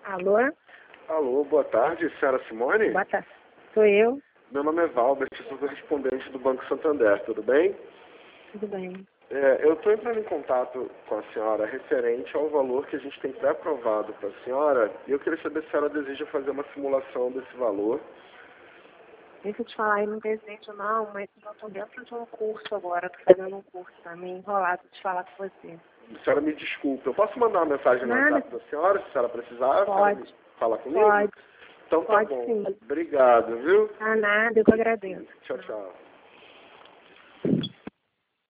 Alô? Alô, boa tarde, senhora Simone? Boa tarde. Sou eu. Meu nome é Valber, sou correspondente do Banco Santander, tudo bem? Tudo bem. Eu estou entrando em contato com a senhora referente ao valor que a gente tem pré-aprovado para a senhora e eu queria saber se a senhora deseja fazer uma simulação desse valor. Deixa eu te falar, eu não desejo não, mas eu estou dentro de um curso agora, estou fazendo um curso, tá meio enrolado de falar com você. A senhora me desculpe, eu posso mandar uma mensagem no Nada. WhatsApp da senhora, se a senhora precisar? Pode. Falar comigo? Pode. Então tá Pode bom. sim. Obrigado, viu? Ah, nada, eu que agradeço. Tchau, tchau.